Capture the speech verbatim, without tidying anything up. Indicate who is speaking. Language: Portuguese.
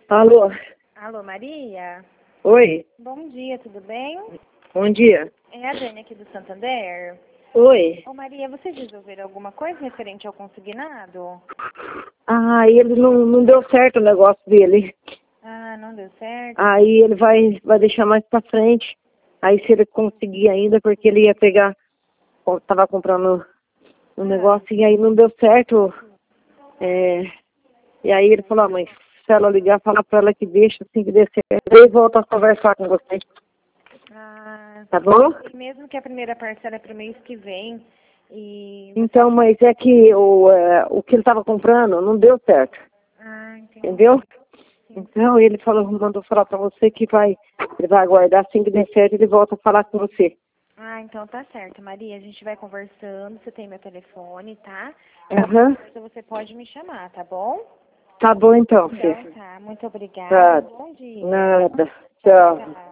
Speaker 1: Alô?
Speaker 2: Alô, Maria?
Speaker 1: Oi?
Speaker 2: Bom dia, tudo bem?
Speaker 1: Bom dia.
Speaker 2: É a Dani aqui do Santander.
Speaker 1: Oi?
Speaker 2: Ô, Maria, vocês resolveram alguma coisa referente ao consignado?
Speaker 1: Ah, ele não, não deu certo o negócio dele.
Speaker 2: Ah, não deu certo?
Speaker 1: Aí ele vai, vai deixar mais pra frente. Aí se ele conseguir ainda, porque ele ia pegar, ó, tava comprando um
Speaker 2: Ah.
Speaker 1: negócio e aí não deu certo. É, e aí ele falou, ah, mãe, se ela ligar, fala pra ela que deixa, assim que dê certo. Aí volta a conversar com você.
Speaker 2: Ah,
Speaker 1: Tá bom?
Speaker 2: e mesmo que a primeira parcela é pro mês que vem e... você-
Speaker 1: Então, mas é que o, é, o que ele tava comprando não deu certo.
Speaker 2: Ah, entendi.
Speaker 1: Entendeu? Então ele falou, mandou falar pra você que vai, ele vai aguardar assim que der certo, ele volta a falar com você.
Speaker 2: Ah, então tá certo, Maria. A gente vai conversando, você tem meu telefone, tá?
Speaker 1: Aham.
Speaker 2: Então você pode me chamar, tá bom?
Speaker 1: Tá bom então,
Speaker 2: Então
Speaker 1: filho.
Speaker 2: tá, muito obrigada.
Speaker 1: Tá.
Speaker 2: Bom dia.
Speaker 1: Nada.
Speaker 2: Tchau,
Speaker 1: Tchau.
Speaker 2: tchau.